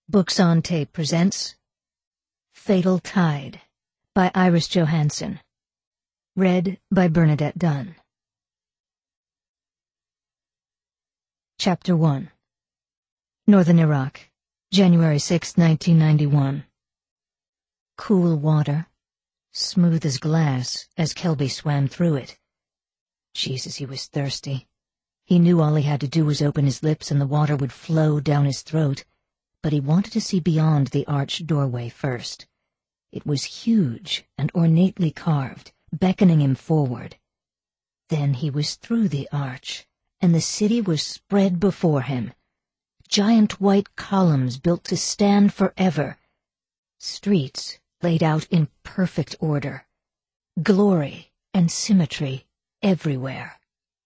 Books on Tape presents Fatal Tide by Iris Johansen. Read by Bernadette Dunn. Chapter 1. Northern Iraq, January 6, 1991. Cool water, smooth as glass as Kelby swam through it. Jesus, he was thirsty. He knew all he had to do was open his lips and the water would flow down his throat. But he wanted to see beyond the arched doorway first. It was huge and ornately carved, beckoning him forward. Then he was through the arch, and the city was spread before him. Giant white columns built to stand forever. Streets laid out in perfect order. Glory and symmetry everywhere.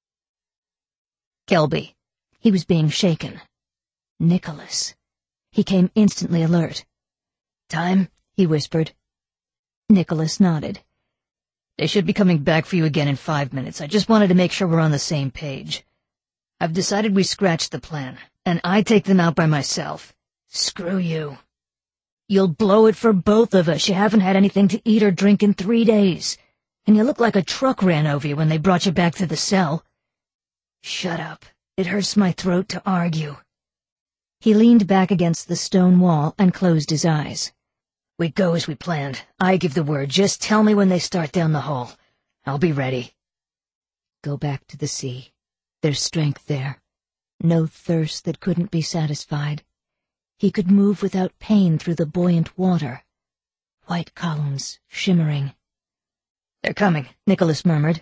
Kelby. He was being shaken. Nicholas. He came instantly alert. "Time?" he whispered. Nicholas nodded. "They should be coming back for you again in 5 minutes. I just wanted to make sure we're on the same page. I've decided we scratch the plan, and I take them out by myself." "Screw you. You'll blow it for both of us. You haven't had anything to eat or drink in 3 days, and you look like a truck ran over you when they brought you back to the cell." "Shut up. It hurts my throat to argue." He leaned back against the stone wall and closed his eyes. "We go as we planned. I give the word. Just tell me when they start down the hall. I'll be ready." Go back to the sea. There's strength there. No thirst that couldn't be satisfied. He could move without pain through the buoyant water. White columns shimmering. "They're coming," Nicholas murmured.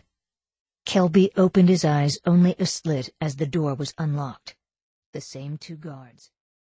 Kelby opened his eyes only a slit as the door was unlocked. The same 2 guards.